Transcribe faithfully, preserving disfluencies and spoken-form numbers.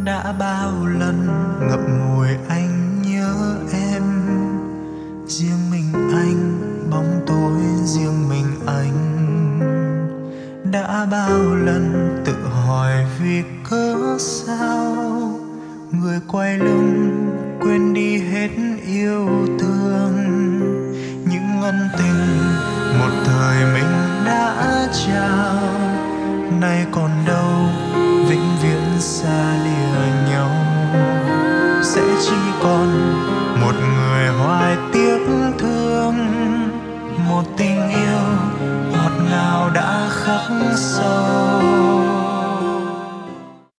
Đã bao lần ngậm ngùi anh nhớ em, riêng mình anh, bóng tối riêng mình anh. Đã bao lần tự hỏi vì cớ sao người quay lưng quên đi hết yêu thương. Những ân tình một thời mình đã trao, nay còn đâu vĩnh viễn xa lìa nhau. Sẽ chỉ còn một người hoài tiếc thương, một tình yêu ngọt ngào đã khắc sâu.